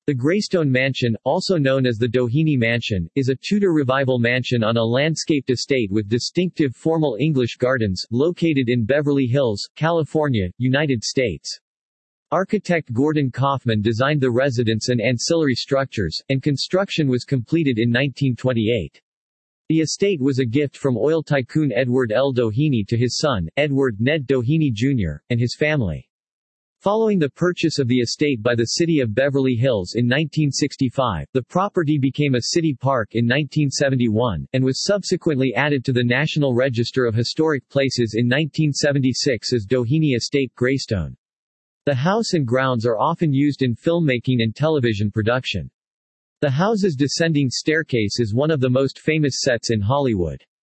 The Greystone Mansion, also known as the Doheny Mansion, is a Tudor Revival mansion on a landscaped estate with distinctive formal English gardens, located in Beverly Hills, California, United States. Architect Gordon Kaufman designed the residence and ancillary structures, and construction was completed in 1928. The estate was a gift from oil tycoon Edward L. Doheny to his son, Edward Ned Doheny Jr., and his family. Following the purchase of the estate by the city of Beverly Hills in 1965, the property became a city park in 1971, and was subsequently added to the National Register of Historic Places in 1976 as Doheny Estate Greystone. The house and grounds are often used in filmmaking and television production. The house's descending staircase is one of the most famous sets in Hollywood.